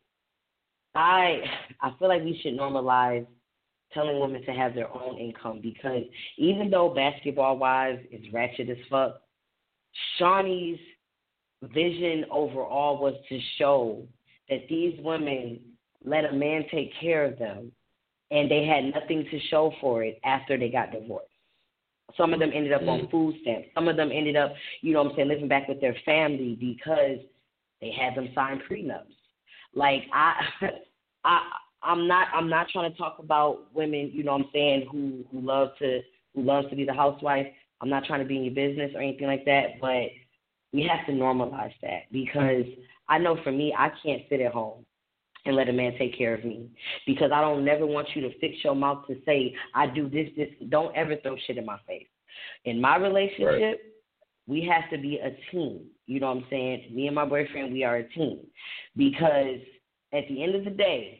I I feel like we should normalize telling women to have their own income, because even though Basketball Wives is ratchet as fuck, Shawnee's vision overall was to show that these women let a man take care of them, and they had nothing to show for it after they got divorced. Some of them ended up on food stamps. Some of them ended up, you know what I'm saying, living back with their family because they had them sign prenups. Like, I, I, I'm not, I'm not trying to talk about women, you know what I'm saying, who, who love to, who loves to be the housewife. I'm not trying to be in your business or anything like that, but we have to normalize that, because I know for me, I can't sit at home and let a man take care of me, because I don't never want you to fix your mouth to say, I do this, this. Don't ever throw shit in my face. In my relationship, right, we have to be a team. You know what I'm saying? Me and my boyfriend, we are a team, because at the end of the day,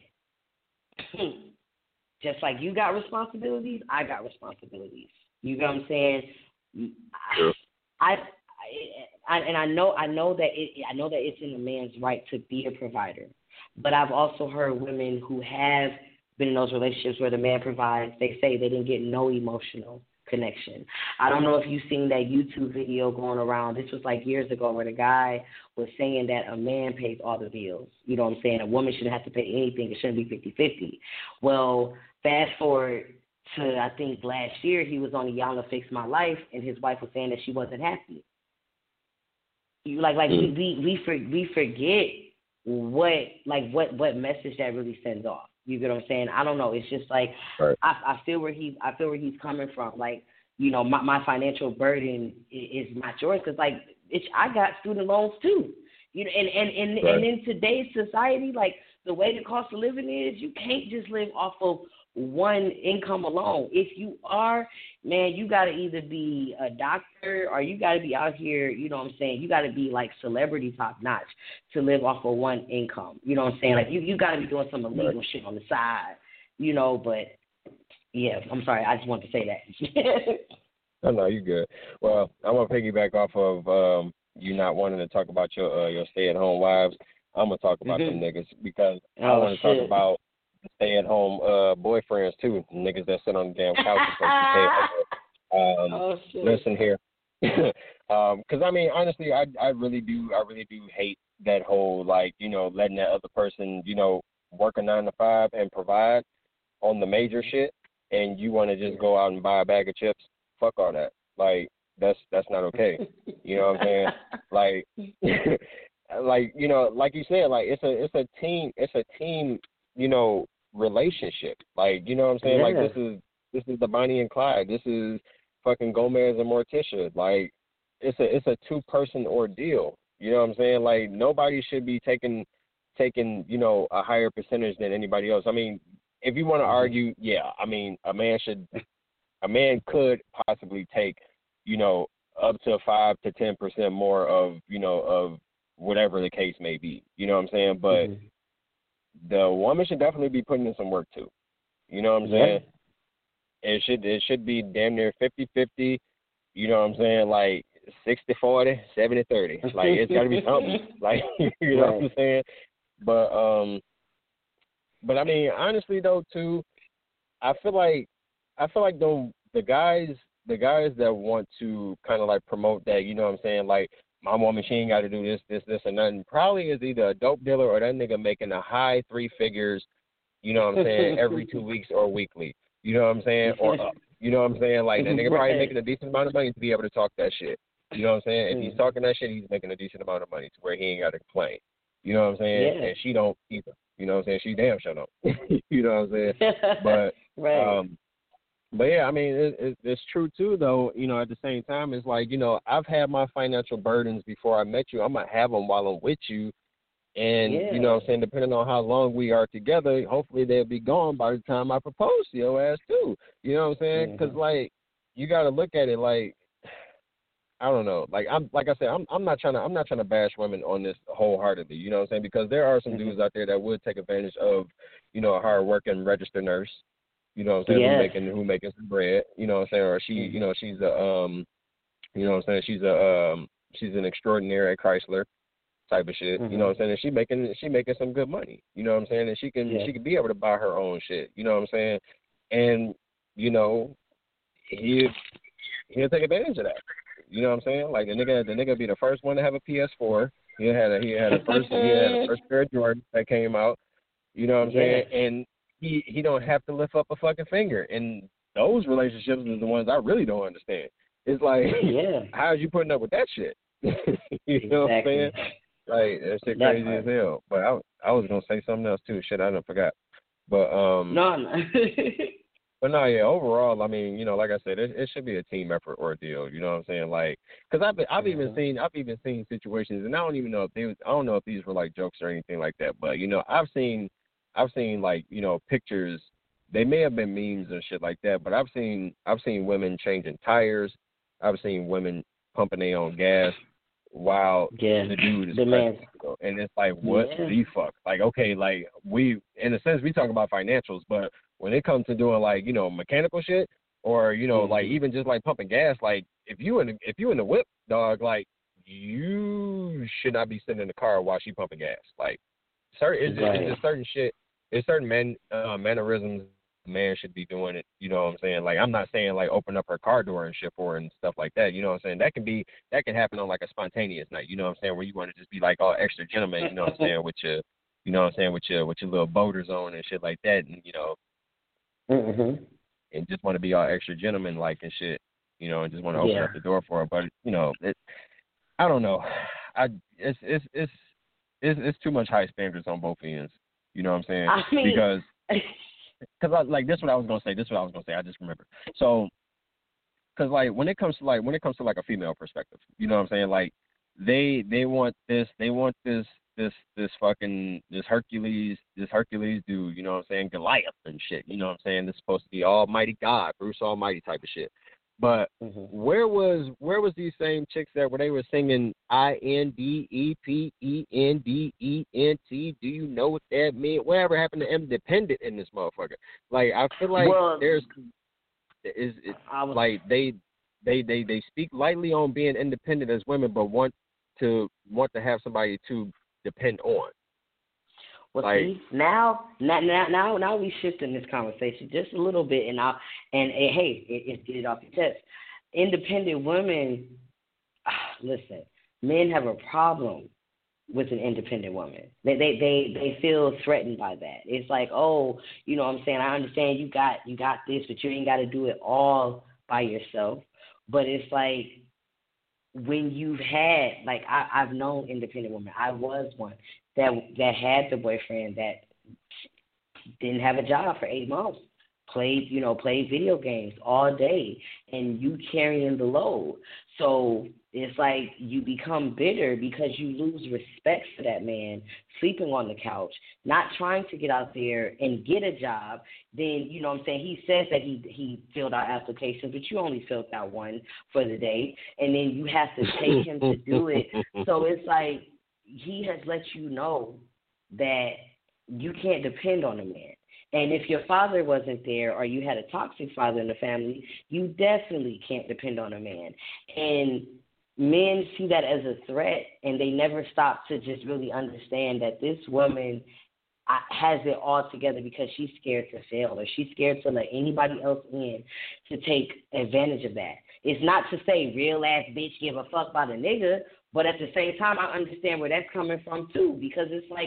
just like you got responsibilities, I got responsibilities. You know what I'm saying? Sure. I, I, and I know, I know that it, I know that it's in a man's right to be a provider. But I've also heard women who have been in those relationships where the man provides, they say they didn't get no emotional connection. I don't know if you've seen that YouTube video going around. This was like years ago, where the guy was saying that a man pays all the bills. You know what I'm saying? A woman shouldn't have to pay anything. It shouldn't be fifty-fifty. Well, fast forward to, I think, last year, he was on Iyanla Fix My Life, and his wife was saying that she wasn't happy. You Like, like mm. we, we, we, for, we forget what like what, what message that really sends off. You get what I'm saying? I don't know. It's just like, right. I, I feel where he's I feel where he's coming from. Like, you know, my, my financial burden is, is not yours, because like it's I got student loans too. You know, and and and, right. and in today's society, like the way the cost of living is, you can't just live off of one income alone. If you are, man, you got to either be a doctor, or you got to be out here, you know what I'm saying, you got to be like celebrity top notch to live off of one income. You know what I'm saying? Like, you, you got to be doing some illegal right. shit on the side, you know, but yeah, I'm sorry. I just wanted to say that. No, no, you're good. Well, I'm going to piggyback off of um, you not wanting to talk about your uh, your stay-at-home wives. I'm gonna talk about mm-hmm. them niggas because oh, I want to talk shit. about stay-at-home uh, boyfriends too. Niggas that sit on the damn couch and play um, oh, shit. Listen here, because um, I mean, honestly, I I really do I really do hate that whole like you know letting that other person you know work a nine to five and provide on the major shit, and you want to just go out and buy a bag of chips. Fuck all that. Like that's that's not okay. You know what I'm saying? Like. Like you know, like you said, like it's a it's a team it's a team you know relationship. Like you know what I'm saying? Yeah. Like this is this is the Bonnie and Clyde. This is fucking Gomez and Morticia. Like it's a it's a two person ordeal. You know what I'm saying? Like nobody should be taking taking you know a higher percentage than anybody else. I mean, if you want to mm-hmm. argue, yeah, I mean a man should a man could possibly take you know up to five to ten percent more of you know of whatever the case may be. You know what I'm saying? But mm-hmm. the woman should definitely be putting in some work too. You know what I'm saying? Yeah. It should it should be damn near fifty-fifty. You know what I'm saying? Like sixty forty, seventy thirty. Like it's got to be something. Like you know right. what I'm saying? But um but I mean honestly though too, I feel like I feel like the the guys the guys that want to kind of like promote that, you know what I'm saying? Like my woman, she ain't got to do this, this, this, and nothing. Probably is either a dope dealer or that nigga making a high three figures, you know what I'm saying, every two weeks or weekly. You know what I'm saying? Or up. You know what I'm saying? Like, that nigga right. probably making a decent amount of money to be able to talk that shit. You know what I'm saying? If he's talking that shit, he's making a decent amount of money to where he ain't got to complain. You know what I'm saying? Yeah. And she don't either. You know what I'm saying? She damn sure don't. You know what I'm saying? But, right. um, But, yeah, I mean, it, it, it's true, too, though. You know, at the same time, it's like, you know, I've had my financial burdens before I met you. I'm going to have them while I'm with you. And, yeah. you know what I'm saying, depending on how long we are together, hopefully they'll be gone by the time I propose to your ass, too. You know what I'm saying? Because, mm-hmm. like, you got to look at it like, I don't know. Like, I'm like I said, I'm I'm not trying to I'm not trying to bash women on this wholeheartedly. You know what I'm saying? Because there are some mm-hmm. dudes out there that would take advantage of, you know, a hard-working registered nurse. You know what I'm saying? Yes. Who making who making some bread? You know what I'm saying? Or she, you know, she's a um, you know what I'm saying? She's a um, she's an extraordinary at Chrysler type of shit. Mm-hmm. You know what I'm saying? And she making she making some good money. You know what I'm saying? And she can yeah. she can be able to buy her own shit. You know what I'm saying? And you know, he he'll take advantage of that. You know what I'm saying? Like the nigga the nigga be the first one to have a P S four. He had a he had a first he had a first pair of Jordans that came out. You know what I'm yeah. saying? And He he don't have to lift up a fucking finger, and those relationships are the ones I really don't understand. It's like, yeah, how's you putting up with that shit? You know exactly. what I'm saying? Like that shit that crazy part. As hell. But I I was gonna say something else too. Shit, I done forgot. But um, no, no. But no, yeah. Overall, I mean, you know, like I said, it, it should be a team effort ordeal. You know what I'm saying? Like, because I've been, I've mm-hmm. even seen I've even seen situations, and I don't even know if they was, I don't know if these were like jokes or anything like that. But you know, I've seen. I've seen like, you know, pictures, they may have been memes and shit like that, but I've seen I've seen women changing tires. I've seen women pumping their own gas while yeah. the dude is pregnant. And it's like, what yeah. the fuck? Like, okay, like we in a sense we talk about financials, but when it comes to doing like, you know, mechanical shit or, you know, mm-hmm. like even just like pumping gas, like if you in the, if you in the whip, dog, like you should not be sitting in the car while she pumping gas. Like certain it's, right. it's just certain shit. There's certain man, uh, mannerisms a man should be doing it. You know what I'm saying? Like, I'm not saying, like, open up her car door and shit for her and stuff like that. You know what I'm saying? That can be, that can happen on, like, a spontaneous night. You know what I'm saying? Where you want to just be, like, all extra gentleman, you know what I'm saying? With your, you know what I'm saying? With your, with your little boaters on and shit like that. And, you know, mm-hmm. and just want to be all extra gentleman-like and shit. You know, and just want to open yeah. up the door for her. But, you know, it, I don't know. I, it's, it's, it's, it's, it's too much high standards on both ends. You know what I'm saying? I mean, because, cause like, this is what I was going to say. This is what I was going to say. I just remember. So, because, like, when it comes to, like, when it comes to, like, a female perspective, you know what I'm saying? Like, they, they want this, they want this, this, this fucking, this Hercules, this Hercules dude, you know what I'm saying? Goliath and shit. You know what I'm saying? This is supposed to be Almighty God, Bruce Almighty type of shit. But mm-hmm. where was where was these same chicks that where they were singing I N D E P E N D E N T? Do you know what that means? Whatever happened to independent in this motherfucker? Like I feel like well, there's is it, was, like they they they they speak lightly on being independent as women, but want to want to have somebody to depend on. Well, like, see, now, now, now, now, now we shifting this conversation just a little bit, and I, and, and hey, it, it, get it off your chest. Independent women, listen, men have a problem with an independent woman. They, they, they, they feel threatened by that. It's like, oh, you know what I'm saying? I understand you got, you got this, but you ain't got to do it all by yourself. But it's like, when you've had, like, I, I've known independent women. I was one that that had the boyfriend that didn't have a job for eight months, played, you know, played video games all day, and you carrying the load. So it's like you become bitter because you lose respect for that man sleeping on the couch, not trying to get out there and get a job. Then, you know what I'm saying, he says that he he filled out applications, but you only filled out one for the day, and then you have to take him to do it. So it's like he has let you know that you can't depend on a man. And if your father wasn't there or you had a toxic father in the family, you definitely can't depend on a man. And men see that as a threat, and they never stop to just really understand that this woman has it all together because she's scared to fail, or she's scared to let anybody else in to take advantage of that. It's not to say real ass bitch give a fuck about a nigga, but at the same time, I understand where that's coming from too, because it's like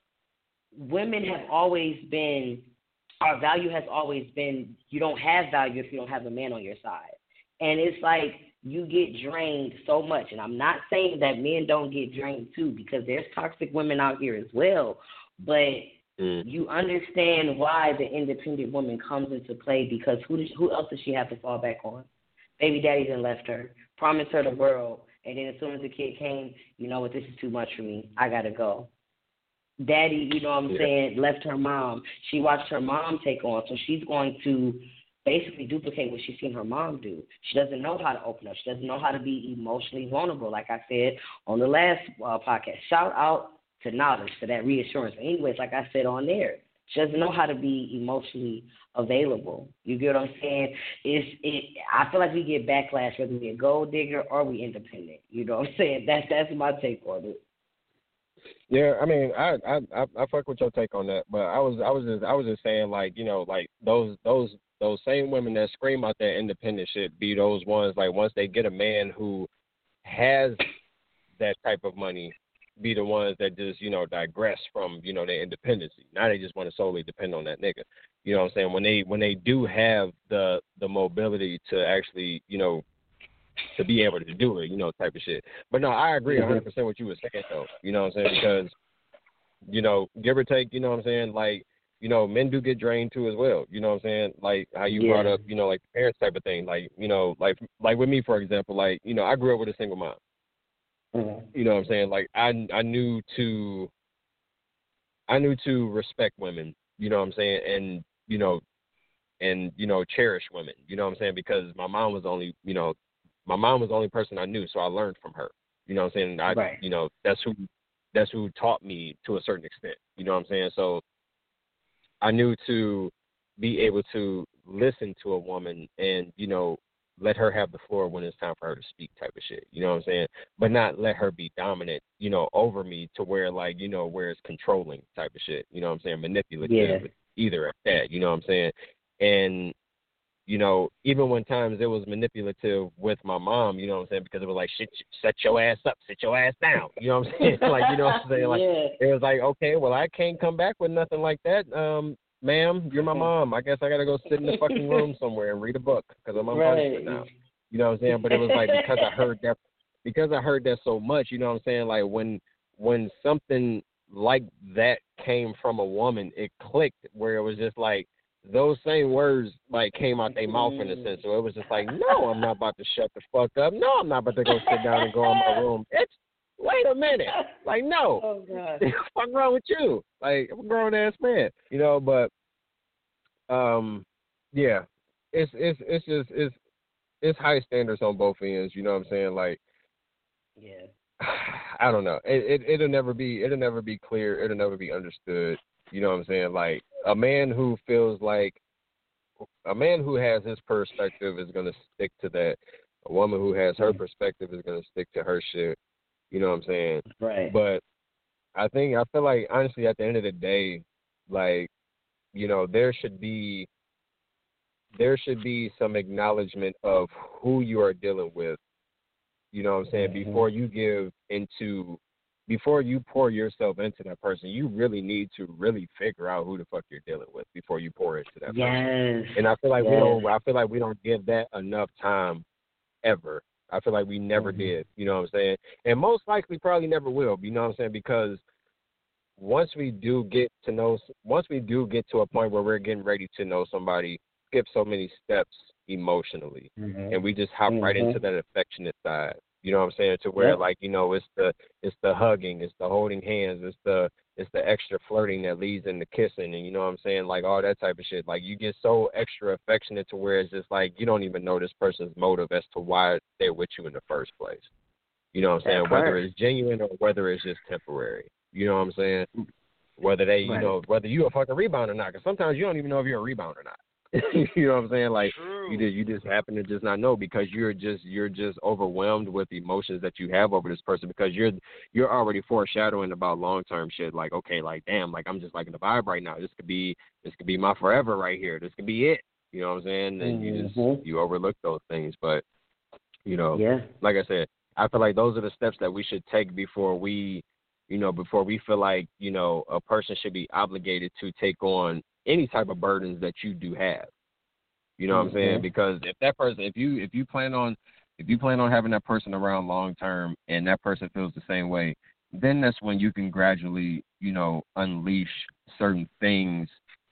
women have always been, our value has always been, you don't have value if you don't have a man on your side. And it's like you get drained so much. And I'm not saying that men don't get drained too, because there's toxic women out here as well. But mm. you understand why the independent woman comes into play, because who does, who else does she have to fall back on? Baby daddy done left her, promised her the world, and then as soon as the kid came, you know what, this is too much for me. I got to go. Daddy, you know what I'm yeah. saying, left her mom. She watched her mom take on, so she's going to basically duplicate what she's seen her mom do. She doesn't know how to open up. She doesn't know how to be emotionally vulnerable, like I said on the last uh, podcast. Shout out to Knowledge for that reassurance. But anyways, like I said on there, she doesn't know how to be emotionally available. You get what I'm saying? It's, it, I feel like we get backlash whether we're a gold digger or we independent. You know what I'm saying? That's, that's my take on it. Yeah, I mean, I, I I I fuck with your take on that, but I was I was just I was just saying, like, you know, like those those those same women that scream out that independent shit be those ones, like, once they get a man who has that type of money, be the ones that just, you know, digress from, you know, their independency. Now they just want to solely depend on that nigga. You know what I'm saying? When they when they do have the the mobility to actually, you know, to be able to do it, you know, type of shit. But no, I agree one hundred percent what you were saying, though. You know what I'm saying? Because, you know, give or take, you know what I'm saying? Like, you know, men do get drained too as well. You know what I'm saying? Like how you yeah. brought up, you know, like the parents type of thing. Like, you know, like like with me, for example, like, you know, I grew up with a single mom. Mm-hmm. You know what I'm saying? Like I I knew to I knew to respect women. You know what I'm saying? And you know, and you know, cherish women. You know what I'm saying? Because my mom was only, you know. My mom was the only person I knew, so I learned from her. You know what I'm saying? I, right. You know, that's who that's who taught me to a certain extent. You know what I'm saying? So I knew to be able to listen to a woman and, you know, let her have the floor when it's time for her to speak type of shit. You know what I'm saying? But not let her be dominant, you know, over me to where, like, you know, where it's controlling type of shit. You know what I'm saying? Manipulative yeah. either at that. You know what I'm saying? And you know, even when times it was manipulative with my mom, you know what I'm saying, because it was like, shit, set your ass up, sit your ass down. You know what I'm saying? Like, you know what I'm saying? Like, yeah. it was like, okay, well, I can't come back with nothing like that. Um, ma'am, you're my mom. I guess I got to go sit in the fucking room somewhere and read a book because I'm on right. punishment now. You know what I'm saying? But it was like, because I heard that, because I heard that so much, you know what I'm saying? Like, when, when something like that came from a woman, it clicked where it was just like, those same words, like, came out their mouth in a sense. So it was just like, no, I'm not about to shut the fuck up. No, I'm not about to go sit down and go in my room. It's, wait a minute. Like, no. Oh, God. What's wrong with you? Like, I'm a grown-ass man. You know, but, um, yeah. It's, it's, it's just, it's, it's high standards on both ends. You know what I'm saying? Like, yeah. I don't know. It, it, it'll never be, it'll never be clear. It'll never be understood. You know what I'm saying? Like, a man who feels like, a man who has his perspective is going to stick to that. A woman who has her perspective is going to stick to her shit. You know what I'm saying? Right. But I think I feel like honestly at the end of the day, like, you know, there should be there should be some acknowledgement of who you are dealing with. You know what I'm saying? Mm-hmm. Before you give into, before you pour yourself into that person, you really need to really figure out who the fuck you're dealing with before you pour into that yes. person. And I feel like yes. we don't. I feel like we don't give that enough time ever. I feel like we never mm-hmm. did. You know what I'm saying? And most likely probably never will. You know what I'm saying? Because once we do get to know, once we do get to a point where we're getting ready to know somebody, skip so many steps emotionally, mm-hmm. and we just hop mm-hmm. right into that affectionate side. You know what I'm saying? To where yep. like, you know, it's the it's the hugging, it's the holding hands, it's the it's the extra flirting that leads into kissing, and you know what I'm saying? Like all that type of shit. Like you get so extra affectionate to where it's just like you don't even know this person's motive as to why they're with you in the first place. You know what I'm saying? That part. Whether it's genuine or whether it's just temporary. You know what I'm saying? Whether they, you right. know, whether you a fucking rebound or not. Because sometimes you don't even know if you're a rebound or not. You know what I'm saying? Like True. you just you just happen to just not know because you're just you're just overwhelmed with emotions that you have over this person because you're you're already foreshadowing about long term shit. Like okay, like damn, like I'm just liking the vibe right now. This could be this could be my forever right here. This could be it. You know what I'm saying? And mm-hmm. you just you overlook those things. But you know, yeah. like I said, I feel like those are the steps that we should take before we, you know, before we feel like, you know, a person should be obligated to take on any type of burdens that you do have. You know mm-hmm. what I'm saying? Because if that person, if you if you plan on if you plan on having that person around long term and that person feels the same way, then that's when you can gradually, you know, unleash certain things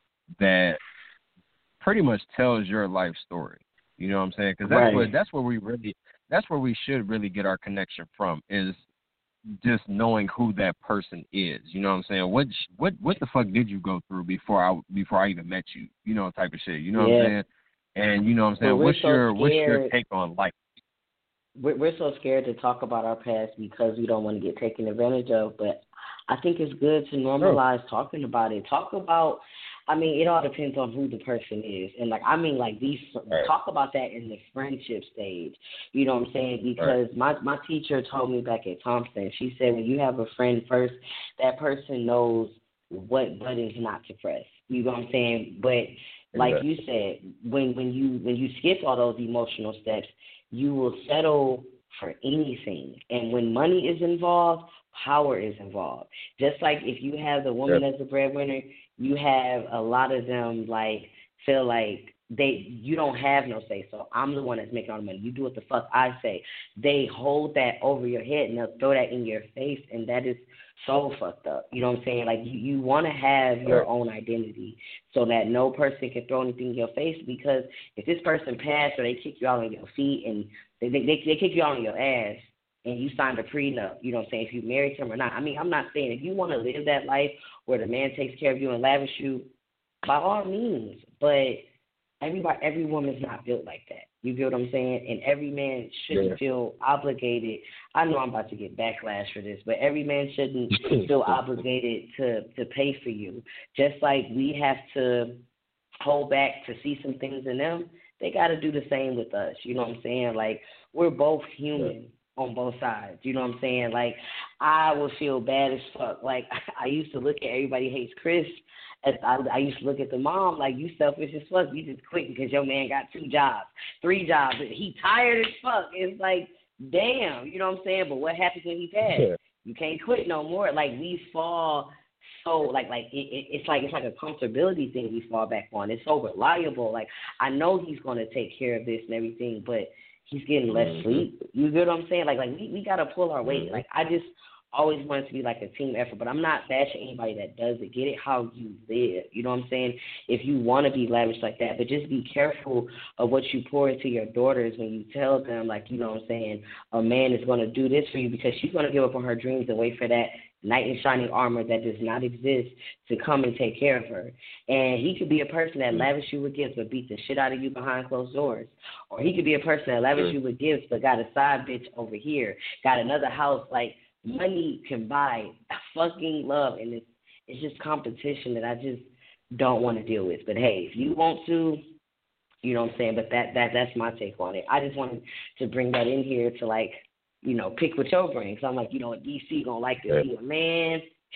that pretty much tells your life story. You know what I'm saying? Because that's right. where that's where we really that's where we should really get our connection from is just knowing who that person is. You know what I'm saying? What what what the fuck did you go through before I before I even met you? You know, type of shit. You know yeah. what I'm saying? And you know what I'm saying? What's so your scared. what's your take on life? We're, we're so scared to talk about our past because we don't want to get taken advantage of. But I think it's good to normalize oh. talking about it. Talk about. I mean, it all depends on who the person is. And, like, I mean, like, these right. talk about that in the friendship stage. You know what I'm saying? Because right. my, my teacher told me back at Thompson, she said when you have a friend first, that person knows what buttons not to press. You know what I'm saying? But, like exactly. you said, when, when you when you skip all those emotional steps, you will settle for anything. And when money is involved, power is involved. Just like if you have the woman yep. as a breadwinner, you have a lot of them like feel like they you don't have no say. So I'm the one that's making all the money. You do what the fuck I say. They hold that over your head and they'll throw that in your face, and that is so fucked up. You know what I'm saying? Like you, you want to have your own identity so that no person can throw anything in your face. Because if this person passed or they kick you out on your feet and they they, they, they kick you out on your ass, and you signed a prenup, you know what I'm saying, if you married him or not. I mean, I'm not saying if you want to live that life where the man takes care of you and lavish you, by all means. But everybody, every woman's not built like that. You get what I'm saying? And every man shouldn't yeah. feel obligated. I know I'm about to get backlash for this, but every man shouldn't feel obligated to, to pay for you. Just like we have to hold back to see some things in them, they got to do the same with us. You know what I'm saying? Like, we're both human. Yeah. On both sides, you know what I'm saying? Like, I would feel bad as fuck. Like, I used to look at Everybody Hates Chris. As I, I used to look at the mom like, you selfish as fuck. You just quit because your man got two jobs, three jobs. He tired as fuck. It's like, damn, you know what I'm saying? But what happens when he passed? Yeah. You can't quit no more. Like, we fall so, like, like it, it, it's like it's like a comfortability thing we fall back on. It's so reliable. Like, I know he's going to take care of this and everything, but he's getting less mm-hmm. sleep. You get what I'm saying? Like, like we, we got to pull our weight. Mm-hmm. Like, I just always want it to be like a team effort, but I'm not bashing anybody that does it. Get it how you live. You know what I'm saying? If you want to be lavish like that, but just be careful of what you pour into your daughters when you tell them, like, you know what I'm saying, a man is going to do this for you because she's going to give up on her dreams and wait for that knight in shining armor that does not exist to come and take care of her. And he could be a person that lavish you with gifts but beat the shit out of you behind closed doors. Or he could be a person that lavish mm. you with gifts but got a side bitch over here, got another house. Like, money can buy fucking love, and it's, it's just competition that I just don't want to deal with. But, hey, if you want to, you know what I'm saying, but that, that that's my take on it. I just wanted to bring that in here to, like, you know, pick with your brain. Because I'm like, you know, D C going to like to see a man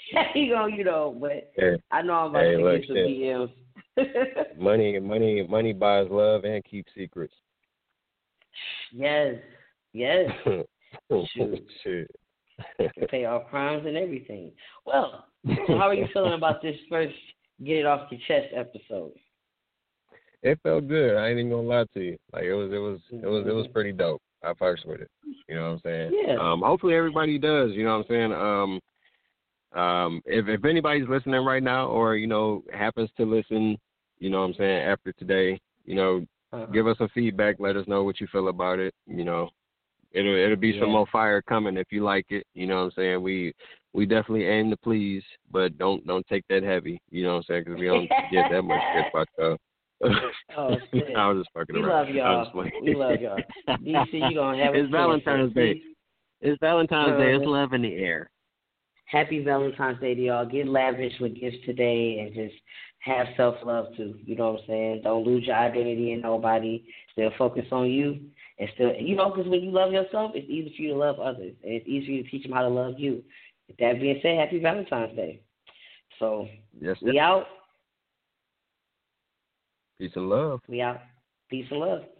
you go, you know, but hey, I know I'm about hey, to look, get some shit. D Ms. money, money, money buys love and keeps secrets. Yes, yes. Shoot. Shit. Pay off crimes and everything. Well, so how are you feeling about this first Get It Off Your Chest episode? It felt good. I ain't even gonna lie to you. Like it was, it was, it was, it was pretty dope. I first with it. You know what I'm saying? Yeah. Um, hopefully everybody does. You know what I'm saying? Um, um, if if anybody's listening right now, or you know happens to listen, you know what I'm saying, after today, you know, uh-huh. give us some feedback. Let us know what you feel about it. You know, it'll it'll be yeah. some more fire coming if you like it. You know what I'm saying? We we definitely aim to please, but don't don't take that heavy. You know what I'm saying? Because we don't get that much shit about y'all. Oh, shit. I was just fucking we around. Love y'all. We love y'all. D C, you gonna have it's Valentine's Day. It's Valentine's Day. It's love in the air. Happy Valentine's Day to y'all. Get lavish with gifts today and just have self-love too. You know what I'm saying? Don't lose your identity in nobody. Still focus on you. And still, you know, because when you love yourself, it's easy for you to love others. And it's easy for you to teach them how to love you. With that being said, happy Valentine's Day. So, yes, we out. Peace and love. We out. Peace and love.